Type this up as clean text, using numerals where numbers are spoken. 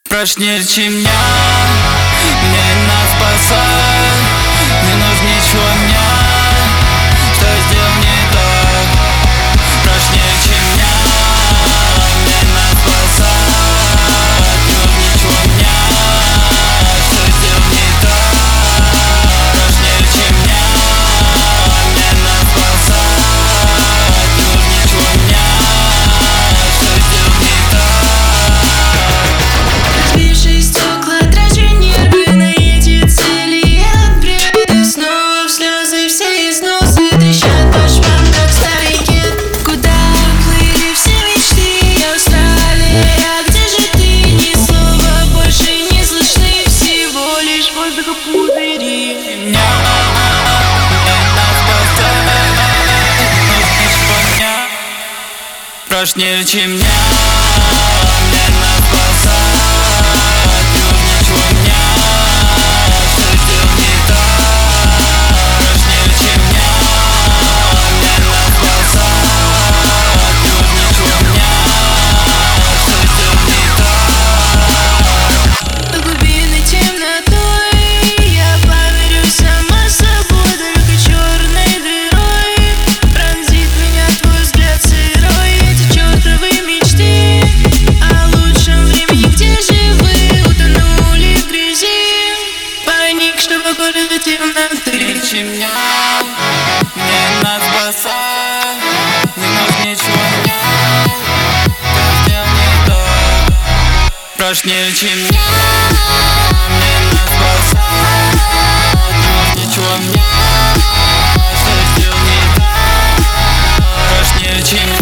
Прочнее меня, мне нас спасает. Не нужно ничего мне, что сделал не так. Прочнее меня, мне нас спасает. Не нужно ничего мне, что сделал не так. Прочнее меня, мне нас спасает. Не нужно ничего мне, что сделал не так. Разбившие стекла, трачу нервы на эти цели. Я отбреду снова в слезы, все износы трещат по швам, как старый кет. Куда плыли все мечты? Я Австралия, где же ты? Ни слова больше не слышны, всего лишь воздуха пузыри. Прочнее меня, мне нас спасает. Не нужно ничего мне, что сделал не так. Прочнее меня, мне нас спасает. Не нужно ничего мне, что сделал не так. До глубины темнотой я поверю сама собой, только черной дырой пронзит меня твой взгляд сырой. Эти чертовы мечты о лучшем времени, где же вы утонули в грязи? Паник, что похоже на темноты. Прочнее меня, мне нас спасает. Не нужно ничего мне, что сделал не так. Прочнее меня, мне нас спасает. Не нужно ничего мне, что сделал не так. Прочнее меня.